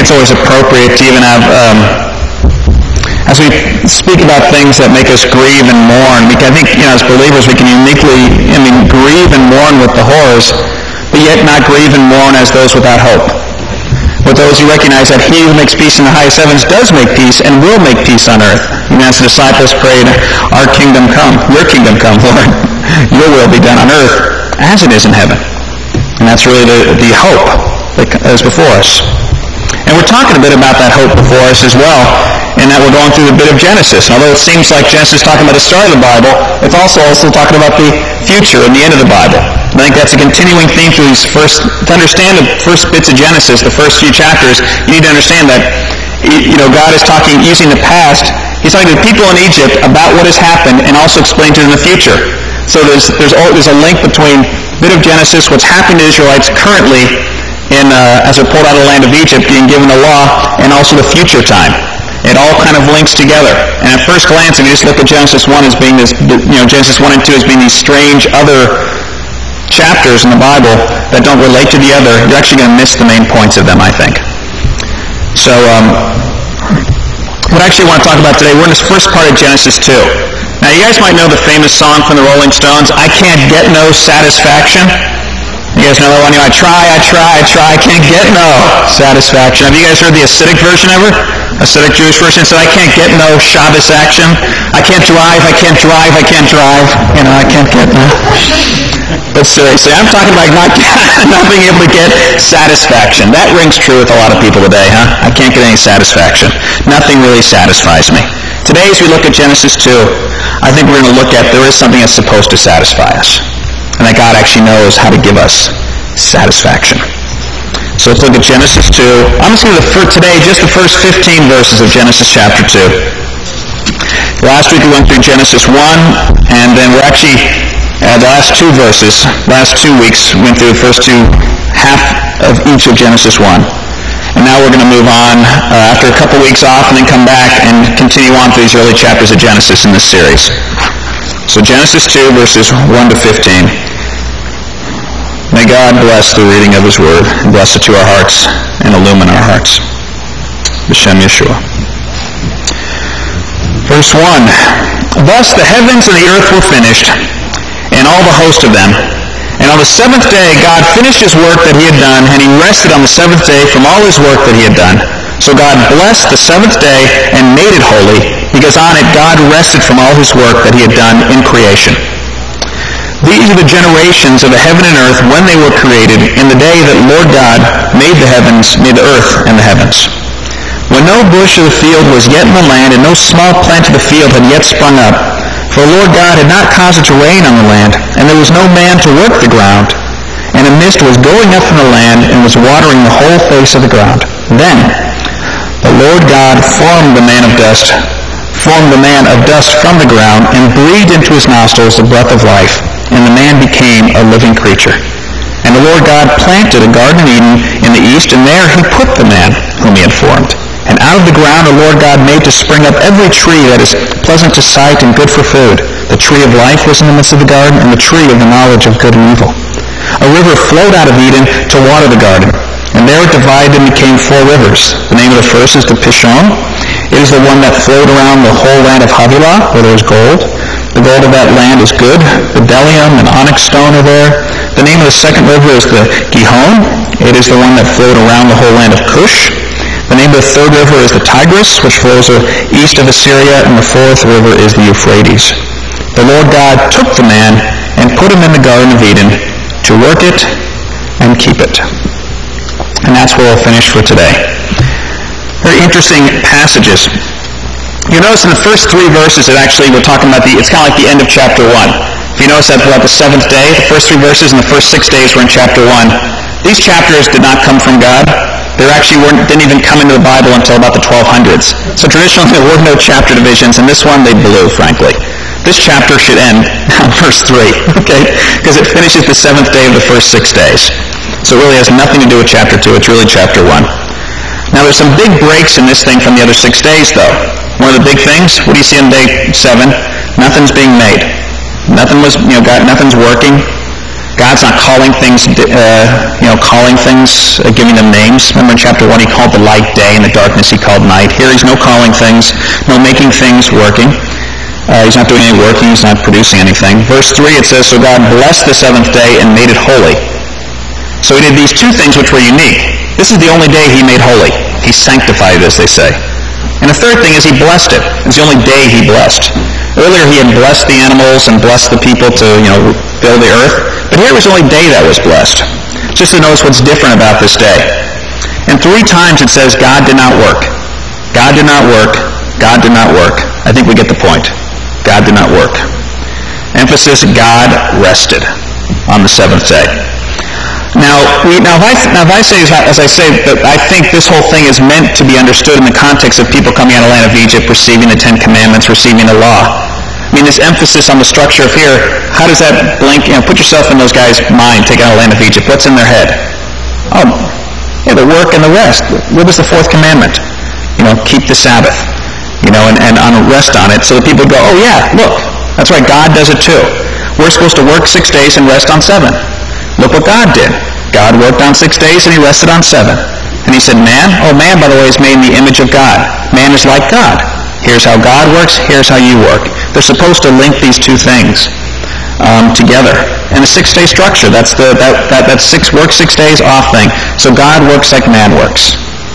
think it's always appropriate to even have, as we speak about things that make us grieve and mourn, I think, as believers we can uniquely, grieve and mourn with the horrors, but yet not grieve and mourn as those without hope. With those who recognize that he who makes peace in the highest heavens does make peace and will make peace on earth. Even as the disciples prayed, our kingdom come, your kingdom come, Lord. Your will be done on earth as it is in heaven. And that's really the hope that is before us. And we're talking a bit about that hope before us as well, in that we're going through the bit of Genesis. Although it seems like Genesis is talking about the start of the Bible, it's also talking about the future and the end of the Bible. I think that's a continuing theme through these to understand the first bits of Genesis, the first few chapters, you need to understand that, God is talking, using the past, he's talking to the people in Egypt about what has happened and also explaining to them the future. So there's a link between a bit of Genesis, what's happening to Israelites currently as they're pulled out of the land of Egypt, being given the law, and also the future time. It all kind of links together. And at first glance, if you just look at Genesis 1 as being this, Genesis 1 and 2 as being these strange other chapters in the Bible that don't relate to the other, you're actually going to miss the main points of them, I think. So, what I actually want to talk about today, we're in this first part of Genesis 2. Now, you guys might know the famous song from the Rolling Stones, I Can't Get No Satisfaction. You guys know that one? I try, can't get no satisfaction. Have you guys heard the Hasidic version ever? Hasidic Jewish version? So I can't get no Shabbos action. I can't drive. I can't get no. But seriously, I'm talking about not being able to get satisfaction. That rings true with a lot of people today, huh? I can't get any satisfaction. Nothing really satisfies me. Today, as we look at Genesis 2, I think we're going to look at there is something that's supposed to satisfy us. And that God actually knows how to give us satisfaction. So let's look at Genesis 2. I'm just going to for today just the first 15 verses of Genesis chapter 2. Last week we went through Genesis 1, and then we're actually the last 2 verses. Last 2 weeks we went through the first half of each of Genesis 1. And now we're going to move on after a couple weeks off and then come back and continue on through these early chapters of Genesis in this series. So Genesis 2 verses 1 to 15. May God bless the reading of his word, and bless it to our hearts, and illumine our hearts. B'Shem Yeshua. Verse 1. Thus the heavens and the earth were finished, and all the host of them. And on the seventh day God finished his work that he had done, and he rested on the seventh day from all his work that he had done. So God blessed the seventh day and made it holy, because on it God rested from all his work that he had done in creation. These are the generations of the heaven and earth when they were created, in the day that Lord God made the earth and the heavens. When no bush of the field was yet in the land, and no small plant of the field had yet sprung up, for the Lord God had not caused it to rain on the land, and there was no man to work the ground, and a mist was going up from the land, and was watering the whole face of the ground. Then the Lord God formed the man of dust from the ground, and breathed into his nostrils the breath of life, and the man became a living creature. And the Lord God planted a garden of Eden in the east, and there he put the man whom he had formed. And out of the ground the Lord God made to spring up every tree that is pleasant to sight and good for food. The tree of life was in the midst of the garden, and the tree of the knowledge of good and evil. A river flowed out of Eden to water the garden, and there it divided and became 4 rivers. The name of the first is the Pishon. It is the one that flowed around the whole land of Havilah, where there was gold. The gold of that land is good. Bdellium and onyx stone are there. The name of the second river is the Gihon. It is the one that flowed around the whole land of Cush. The name of the third river is the Tigris, which flows east of Assyria, and the fourth river is the Euphrates. The Lord God took the man and put him in the Garden of Eden to work it and keep it. And that's where we'll finish for today. Very interesting passages. You'll notice in the first 3 verses that actually we're talking about it's kind of like the end of chapter 1. If you notice that about the 7th day, the first 3 verses and the first 6 days were in chapter 1. These chapters did not come from God. They actually didn't even come into the Bible until about the 1200s. So traditionally there were no chapter divisions, and this one they blew, frankly. This chapter should end on verse 3, okay? Because it finishes the 7th day of the first 6 days. So it really has nothing to do with chapter 2. It's really chapter 1. Now there's some big breaks in this thing from the other 6 days, though. One of the big things, what do you see on day 7? Nothing's being made. Nothing's working. God's not calling things, giving them names. Remember in chapter 1, he called the light day, and the darkness he called night. Here he's no calling things, no making things working. He's not doing any working, he's not producing anything. Verse 3, it says, so God blessed the seventh day and made it holy. So he did these two things which were unique. This is the only day he made holy. He sanctified it, as they say. And the third thing is he blessed it. It's the only day he blessed. Earlier he had blessed the animals and blessed the people to, build the earth. But here was the only day that was blessed. Just to notice what's different about this day. And 3 times it says God did not work. God did not work. God did not work. I think we get the point. God did not work. Emphasis, God rested on the seventh day. Now, if I say, as I say, that I think this whole thing is meant to be understood in the context of people coming out of the land of Egypt, receiving the 10 Commandments, receiving the law. I mean, this emphasis on the structure of here, how does that blink? Put yourself in those guys' mind, taking out of the land of Egypt. What's in their head? Oh, yeah, the work and the rest. What was the 4th commandment? Keep the Sabbath, and rest on it. So the people go, oh yeah, look, that's right, God does it too. We're supposed to work 6 days and rest on 7. Look what God did. God worked on 6 days and he rested on 7. And he said, man, by the way, is made in the image of God. Man is like God. Here's how God works, here's how you work. They're supposed to link these two things together. And the 6-day structure, that's 6 days off thing. So God works like man works.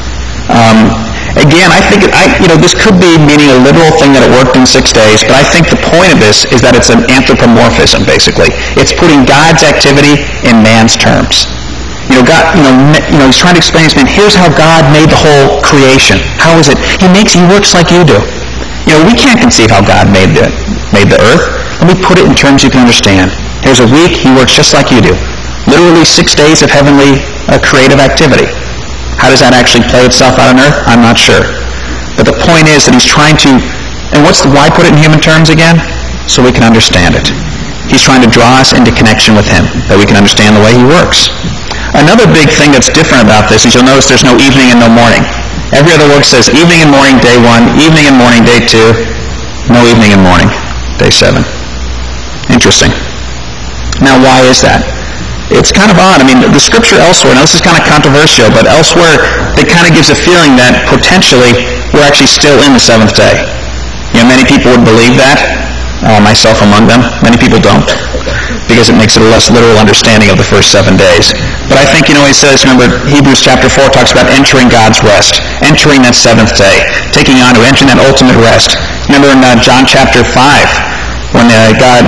Again, I think this could be meaning a literal thing that it worked in 6 days, but I think the point of this is that it's an anthropomorphism, basically. It's putting God's activity in man's terms. God, he's trying to explain to man, here's how God made the whole creation. How is it? He works like you do. We can't conceive how God made the earth. Let me put it in terms you can understand. Here's a week, he works just like you do. Literally 6 days of heavenly creative activity. How does that actually play itself out on earth? I'm not sure. But the point is that he's trying to, and why put it in human terms again? So we can understand it. He's trying to draw us into connection with him, that we can understand the way he works. Another big thing that's different about this is you'll notice there's no evening and no morning. Every other work says evening and morning, day 1, evening and morning, day 2, no evening and morning, day 7. Interesting. Now, why is that? It's kind of odd. I mean, the scripture elsewhere, now this is kind of controversial, but elsewhere it kind of gives a feeling that potentially we're actually still in the 7th day. Many people would believe that, myself among them. Many people don't, because it makes it a less literal understanding of the first 7 days. But I think, it says, remember, Hebrews chapter 4 talks about entering God's rest, entering that 7th day, entering that ultimate rest. Remember in John chapter 5, when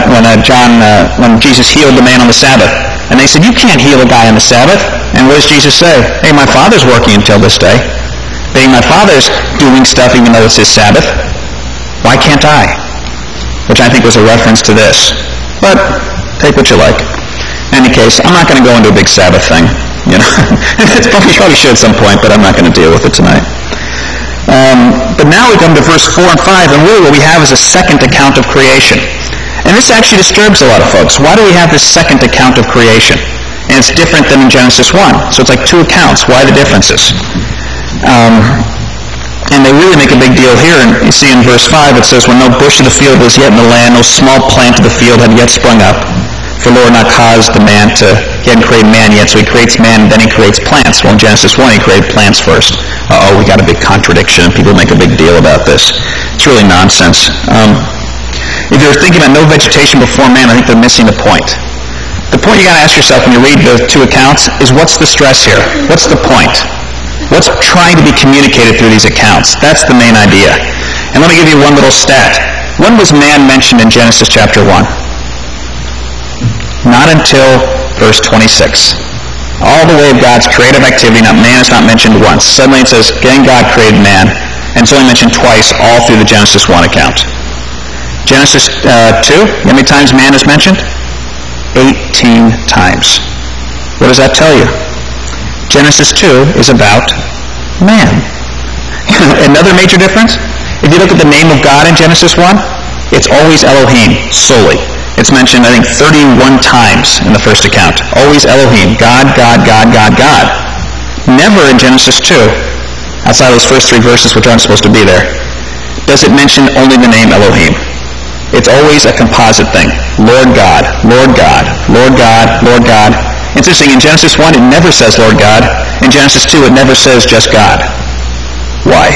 Jesus healed the man on the Sabbath, and they said, you can't heal a guy on the Sabbath. And what does Jesus say? Hey, my Father's working until this day. My Father's doing stuff even though it's his Sabbath. Why can't I? Which I think was a reference to this. But take what you like. In any case, I'm not going to go into a big Sabbath thing. It's probably should at some point, but I'm not going to deal with it tonight. But now we come to verse 4 and 5, and really what we have is a second account of creation. And this actually disturbs a lot of folks. Why do we have this second account of creation? And it's different than in Genesis 1. So it's like 2 accounts. Why the differences? And they really make a big deal here. And you see in verse 5 it says, when no bush of the field was yet in the land, no small plant of the field had yet sprung up. For the Lord not caused the man he hadn't created man yet, so he creates man and then he creates plants. Well, in Genesis 1 he created plants first. We got a big contradiction. People make a big deal about this. It's really nonsense. If you're thinking about no vegetation before man, I think they're missing the point. The point you got to ask yourself when you read the 2 accounts is, what's the stress here? What's the point? What's trying to be communicated through these accounts? That's the main idea. And let me give you one little stat. When was man mentioned in Genesis chapter 1? Not until verse 26. All the way of God's creative activity, man is not mentioned once. Suddenly it says, then God created man, and it's only mentioned twice all through the Genesis 1 account. Genesis 2, how many times man is mentioned? 18 times. What does that tell you? Genesis 2 is about man. Another major difference, if you look at the name of God in Genesis 1, it's always Elohim, solely. It's mentioned, I think, 31 times in the first account. Always Elohim, God, God, God, God, God. Never in Genesis 2, outside of those first 3 verses which aren't supposed to be there, does it mention only the name Elohim. It's always a composite thing. Lord God, Lord God, Lord God, Lord God. It's interesting, in Genesis 1 it never says Lord God. In Genesis 2 it never says just God. Why?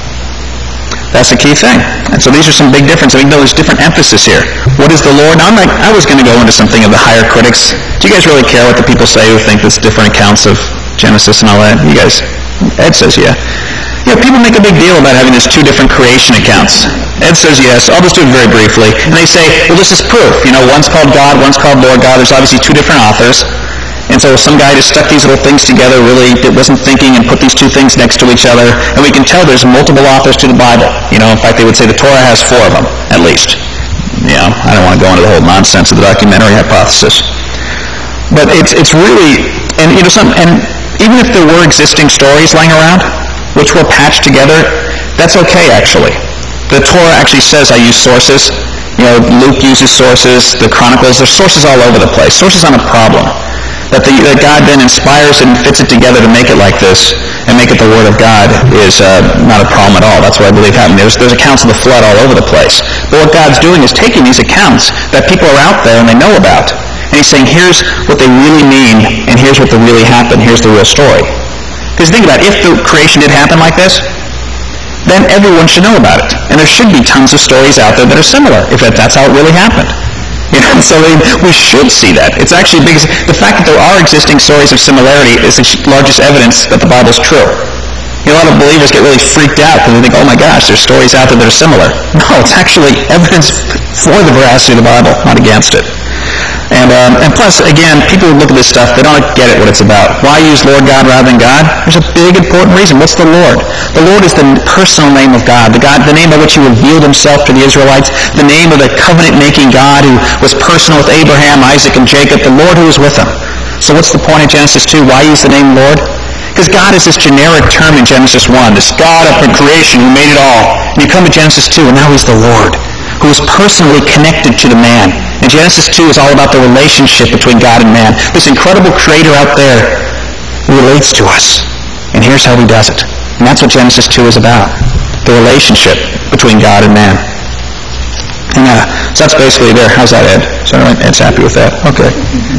That's the key thing. And so these are some big differences. I mean, there's different emphasis here. What is the Lord? Now, I was going to go into something of the higher critics. Do you guys really care what the people say who think there's different accounts of Genesis and all that? You guys, Ed says yeah. People make a big deal about having these two different creation accounts. Ed says yes. I'll just do it very briefly. And they say, well, this is proof. One's called God, one's called Lord God. There's obviously two different authors. And so some guy just stuck these little things together, really wasn't thinking, and put these two things next to each other. And we can tell there's multiple authors to the Bible. In fact, they would say the Torah has 4 of them, at least. I don't want to go into the whole nonsense of the documentary hypothesis. But it's really, and even if there were existing stories lying around, which were patched together, that's okay, actually. The Torah actually says I use sources. Luke uses sources, the Chronicles, there's sources all over the place. Sources aren't a problem. That God then inspires it and fits it together to make it like this and make it the Word of God is not a problem at all. That's what I believe happened. There's accounts of the flood all over the place. But what God's doing is taking these accounts that people are out there and they know about, and He's saying, here's what they really mean, and here's what really happened. Here's the real story. Because think about it, if the creation did happen like this, then everyone should know about it. And there should be tons of stories out there that are similar, if that's how it really happened. So we should see that. It's actually because the fact that there are existing stories of similarity is the largest evidence that the Bible's true. A lot of believers get really freaked out because they think, oh my gosh, there's stories out there that are similar. No, it's actually evidence for the veracity of the Bible, not against it. And plus, again, people who look at this stuff, they don't get it what it's about. Why use Lord God rather than God? There's a big, important reason. What's the Lord? The Lord is the personal name of God, the name by which He revealed Himself to the Israelites, the name of the covenant-making God who was personal with Abraham, Isaac, and Jacob, the Lord who was with them. So what's the point of Genesis 2? Why use the name Lord? Because God is this generic term in Genesis 1, this God of creation who made it all. And you come to Genesis 2, and now He's the Lord, who is personally connected to the man. And Genesis 2 is all about the relationship between God and man. This incredible creator out there relates to us. And here's how He does it. And that's what Genesis 2 is about, the relationship between God and man. And so that's basically there. How's that, Ed? So Ed's happy with that. Okay.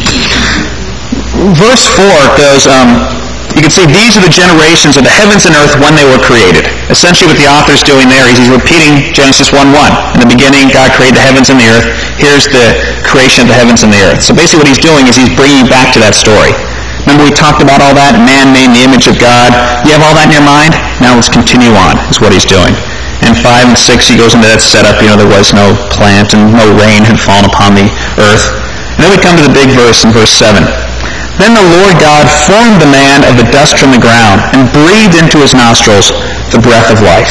Verse 4 goes, you can see these are the generations of the heavens and earth when they were created. Essentially what the author's doing there is he's repeating Genesis 1:1. In the beginning, God created the heavens and the earth. Here's the creation of the heavens and the earth. So basically what he's doing is he's bringing you back to that story. Remember we talked about all that? Man made in the image of God. You have all that in your mind? Now let's continue on, is what he's doing. And 5 and 6, he goes into that setup. There was no plant and no rain had fallen upon the earth. And then we come to the big verse in verse 7. Then the Lord God formed the man of the dust from the ground and breathed into his nostrils the breath of life.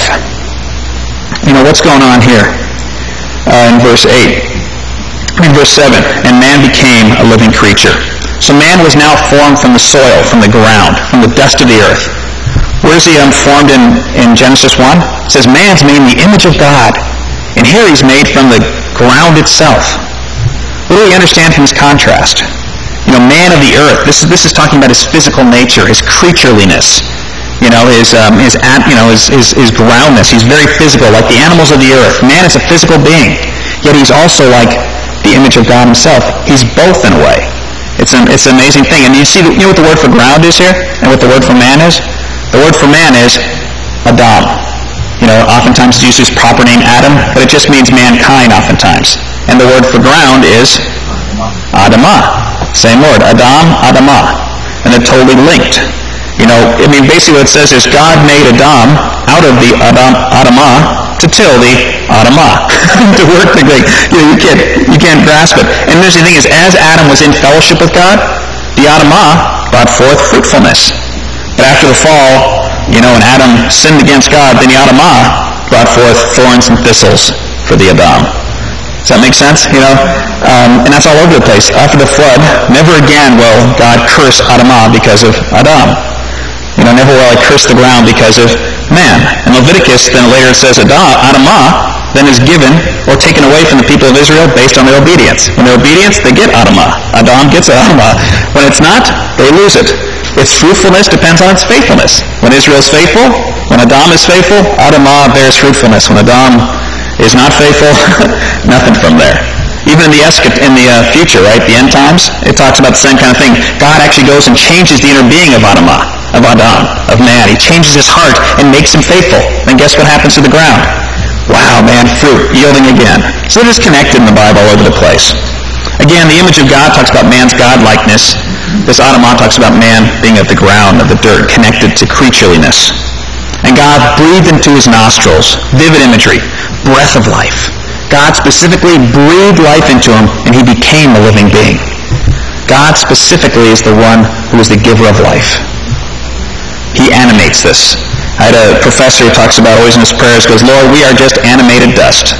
What's going on here? In verse 8. In verse 7, and man became a living creature. So man was now formed from the soil, from the ground, from the dust of the earth. Where is he formed in Genesis 1? It says man's made in the image of God. And here he's made from the ground itself. What do we understand from this contrast? Man of the earth. This is talking about his physical nature, his creatureliness. His groundness. He's very physical, like the animals of the earth. Man is a physical being, yet he's also like the image of God Himself. He's both in a way. It's an amazing thing. And you see, what the word for ground is here, and what the word for man is. The word for man is Adam. Oftentimes it's used as proper name Adam, but it just means mankind oftentimes. And the word for ground is Adamah. Same word, Adam, Adamah. And they're totally linked. Basically what it says is God made Adam out of the Adamah to till the Adamah. To work the Greek. You can't grasp it. And the thing is, as Adam was in fellowship with God, the Adamah brought forth fruitfulness. But after the fall, when Adam sinned against God, then the Adamah brought forth thorns and thistles for the Adam. Does that make sense? And that's all over the place. After the flood, never again will God curse Adamah because of Adam. Never will I curse the ground because of man. In Leviticus, then later it says Adamah then is given or taken away from the people of Israel based on their obedience. When they're obedience, they get Adamah. Adam gets Adamah. When it's not, they lose it. Its fruitfulness depends on its faithfulness. When Israel is faithful, when Adam is faithful, Adamah bears fruitfulness. When Adam is not faithful, nothing from there. Even in the future, right, the end times, it talks about the same kind of thing. God actually goes and changes the inner being of Adam, of man. He changes his heart and makes him faithful. And guess what happens to the ground? Wow, man, fruit, yielding again. So it is connected in the Bible all over the place. Again, the image of God talks about man's godlikeness. This Adamah talks about man being of the ground, of the dirt, connected to creatureliness. And God breathed into his nostrils, vivid imagery, breath of life. God specifically breathed life into him, and he became a living being. God specifically is the one who is the giver of life. He animates this. I had a professor who talks about always in his prayers, goes, Lord, we are just animated dust.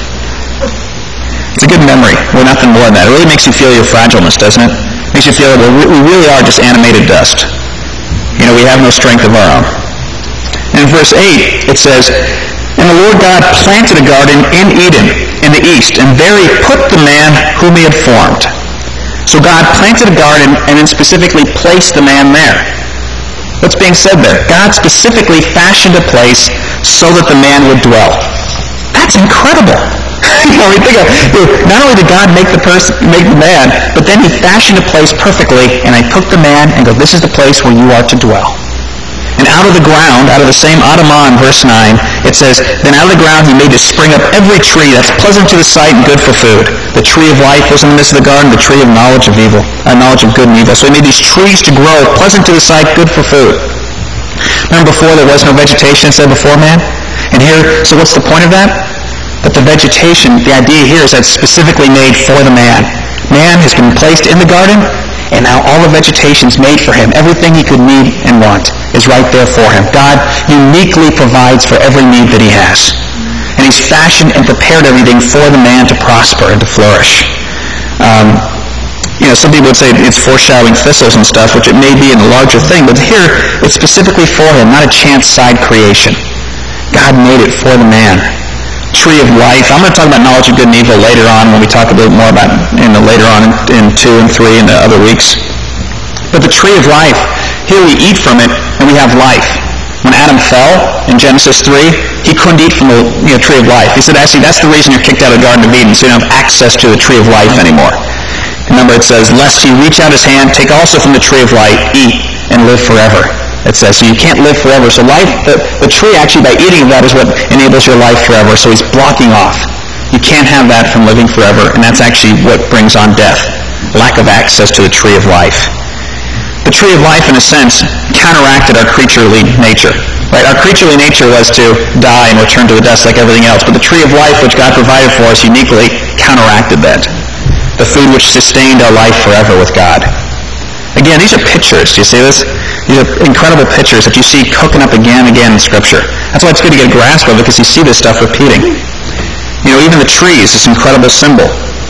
It's a good memory. We're nothing more than that. It really makes you feel your fragileness, doesn't it? Makes you feel that we really are just animated dust. We have no strength of our own. And in verse 8, it says, And the Lord God planted a garden in Eden, in the east, and there he put the man whom he had formed. So God planted a garden and then specifically placed the man there. What's being said there? God specifically fashioned a place so that the man would dwell. That's incredible. We think of, not only did God make the man, but then he fashioned a place perfectly, and I took the man and go, this is the place where you are to dwell. And out of the ground, out of the same Adamah in verse 9, it says, Then out of the ground he made to spring up every tree that's pleasant to the sight and good for food. The tree of life was in the midst of the garden, the tree of knowledge of good and evil. So he made these trees to grow, pleasant to the sight, good for food. Remember before there was no vegetation, it said before man? And here, so what's the point of that? That the vegetation, the idea here is that it's specifically made for the man. Man has been placed in the garden, and now all the vegetation's made for him. Everything he could need and want is right there for him. God uniquely provides for every need that he has. And he's fashioned and prepared everything for the man to prosper and to flourish. Some people would say it's foreshadowing thistles and stuff, which it may be in a larger thing, but here it's specifically for him, not a chance side creation. God made it for the man. Tree of life. I'm going to talk about knowledge of good and evil later on when we talk a little more about later on in 2 and 3 and the other weeks. But the tree of life, here we eat from it and we have life. When Adam fell in Genesis 3, he couldn't eat from the tree of life. He said, actually, that's the reason you're kicked out of the Garden of Eden, so you don't have access to the tree of life anymore. Remember, it says, lest he reach out his hand, take also from the tree of life, eat, and live forever. It says, so you can't live forever. So life, the tree actually, by eating of that, is what enables your life forever. So he's blocking off. You can't have that from living forever, and that's actually what brings on death, lack of access to the tree of life. The tree of life, in a sense, counteracted our creaturely nature. Right? Our creaturely nature was to die and return to the dust like everything else, but the tree of life, which God provided for us, uniquely counteracted that. The food which sustained our life forever with God. Again, these are pictures. Do you see this? These are incredible pictures that you see cooking up again and again in Scripture. That's why it's good to get a grasp of it, because you see this stuff repeating. Even the trees, this incredible symbol.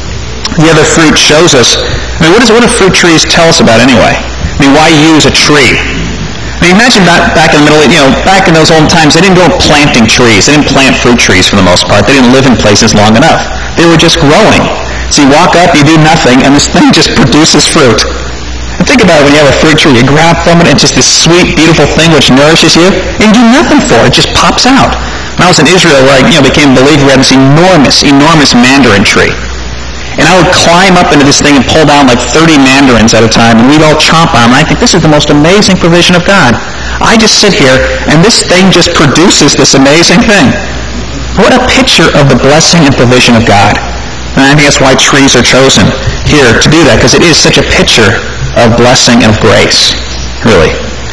The other fruit shows us, what do fruit trees tell us about anyway? Why use a tree? Imagine back in the back in those old times, they didn't go planting trees. They didn't plant fruit trees for the most part. They didn't live in places long enough. They were just growing. So you walk up, you do nothing, and this thing just produces fruit. And think about it when you have a fruit tree. You grab from it, and it's just this sweet, beautiful thing which nourishes you, and you do nothing for it. It just pops out. When I was in Israel, where I became a believer, we had this enormous mandarin tree. And I would climb up into this thing and pull down like 30 mandarins at a time, and we'd all chomp on them. And I think this is the most amazing provision of God. I just sit here, and this thing just produces this amazing thing. What a picture of the blessing and provision of God. And I think that's why trees are chosen here to do that, because it is such a picture of blessing and of grace, really.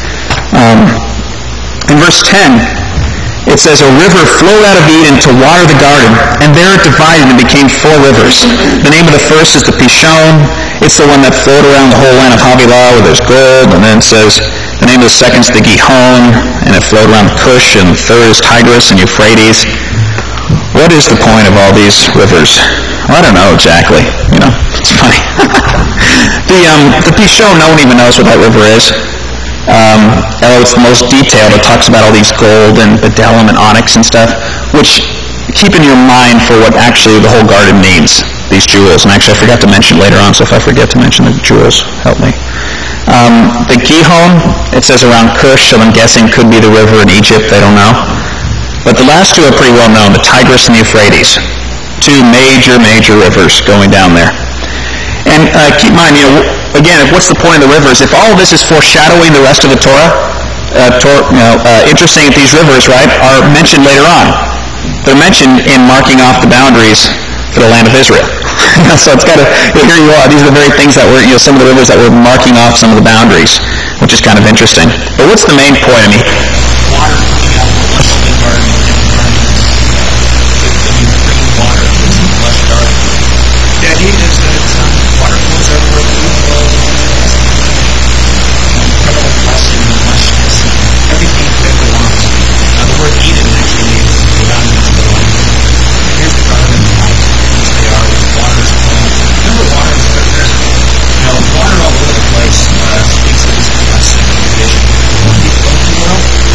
In verse 10, it says, a river flowed out of Eden to water the garden, and there it divided and became 4 rivers. The name of the first is the Pishon. It's the one that flowed around the whole land of Havilah, where there's gold. And then it says, the name of the second is the Gihon, and it flowed around Cush, and the third is Tigris and Euphrates. What is the point of all these rivers? Well, I don't know exactly. It's funny. The Pishon, no one even knows what that river is. Although it's the most detailed, it talks about all these gold and bdellium and onyx and stuff, which keep in your mind for what actually the whole garden means, these jewels. And actually I forgot to mention later on, so if I forget to mention the jewels, help me. The Gihon, it says around Cush, so I'm guessing could be the river in Egypt, I don't know. But the last two are pretty well known, the Tigris and the Euphrates. Two major rivers going down there. And keep in mind, again, what's the point of the rivers? If all of this is foreshadowing the rest of the Torah, interesting that these rivers, right, are mentioned later on. They're mentioned in marking off the boundaries for the land of Israel. So it's got to, here you are, these are the very things that were, some of the rivers that were marking off some of the boundaries, which is kind of interesting. But what's the main point? I mean, water coming out of the lush garden and green water that's in the lush garden. The idea is that water flows everywhere, food flows, incredible blessing and lushness, everything that belongs. The word Eden actually means the boundaries of the life. Here's the garden of life, as they are, with waters flowing. Remember water, there's water all over the place speaks of this blessing and provision. When you flow through the world,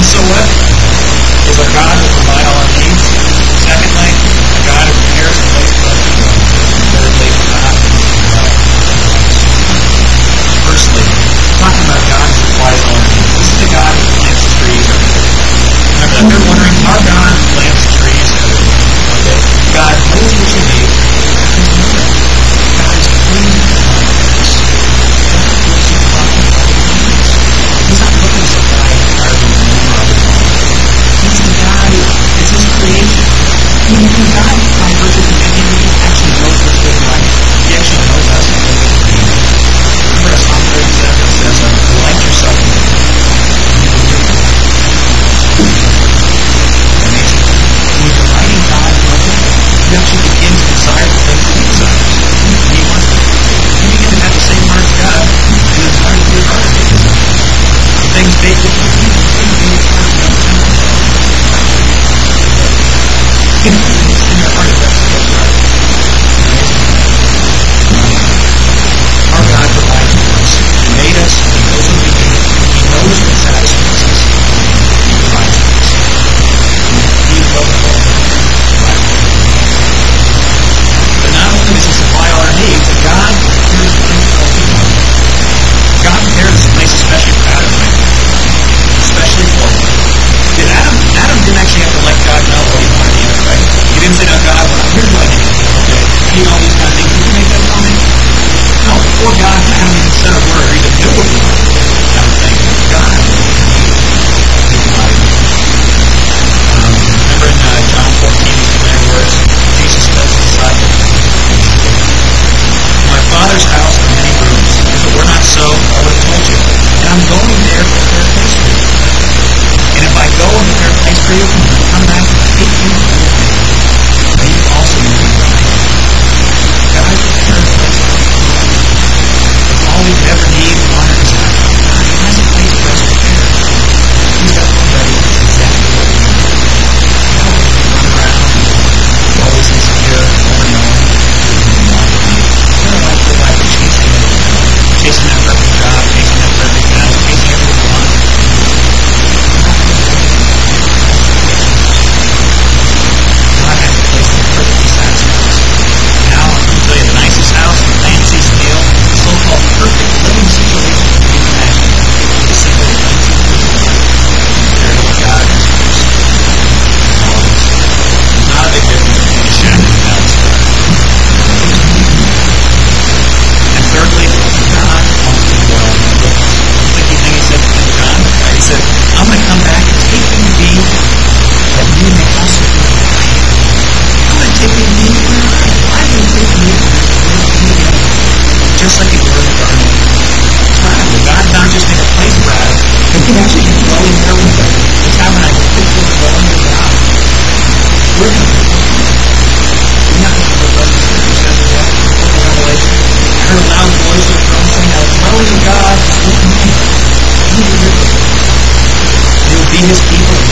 so what? Is our God will provide all our needs. Secondly, a God who prepares a place for us to go. Thirdly, God who provides for us. Firstly, talking about God who supplies all our needs. This is the God who plants trees everywhere. Remember that they're wondering, our God plants trees everywhere. Okay? God knows what you need. God is clean on purpose. God will supply all your needs. He's not looking to supply entirely more of it all. He's the God. It's His creation. God, by virtue of humanity, He actually knows what's good and right. He actually knows us and knows what we need. Remember Psalm 37, it says, delight yourself in the Lord. Amazing. When you delight in God, you actually begin to desire the things that He desires. He wants to. You begin to have the same heart as God. You desire to be a part of His desire. The things they do, you begin to be a part of the temple. In your heart, that's right. Amazing. Our God provides for us. He made us. He knows what we need. He knows what satisfies us. He provides for us. He will provide for us. But not only does He supply all our needs, but God prepares a place for us to go. God prepared this place especially for Adam, right? Especially for him. Adam didn't actually have to let God know what he wanted either, right? He didn't say, now God, here's what I need. Okay, I need all these kind of things. Can you make that for me? No, before God, Adam even said a word or even knew what he wanted. I would think God knew what he needed. He provided. Remember in John 14, these familiar words, Jesus tells his disciples, in my Father's house are many rooms. If it were not so, I would have told you. And I'm going there to prepare a place for you. And if I go and prepare a place for you, I'll come back and take you with me. May you also be where I am. God prepared a place for us. All we could ever need, want, or desire. God has a place for us prepared. He's got one ready exactly what we need. We don't have to run around always insecure, overknowing, wanting. We're not like live life chasing that perfect job, chasing that perfect house, chasing everything we want. God has a place that perfectly satisfies us. Now, I can tell you the nicest house, the fanciest meal, the so-called perfect living situation you can imagine is simply the things that we want compared to what God has for us. All of us. There's not a big difference between a shack and a palace. And thirdly, God wants to dwell with us. It's like the thing He said to John, right? He said, I'm going to come back and take you to be that you may also be where I am. I'm going to take you to be where I am. I'm going to take you where we together. Just like you were in the Garden of Eden. It's radical. God not just made a place for Adam, but He actually can dwell in there with us. The tabernacle, physical dwelling with God. We're going to be with Him. We're not going to live like the Scripture says in the book of Revelation. I heard a loud voice of the throne saying, now the dwelling of God is with me. He will live with us. He will be His people, and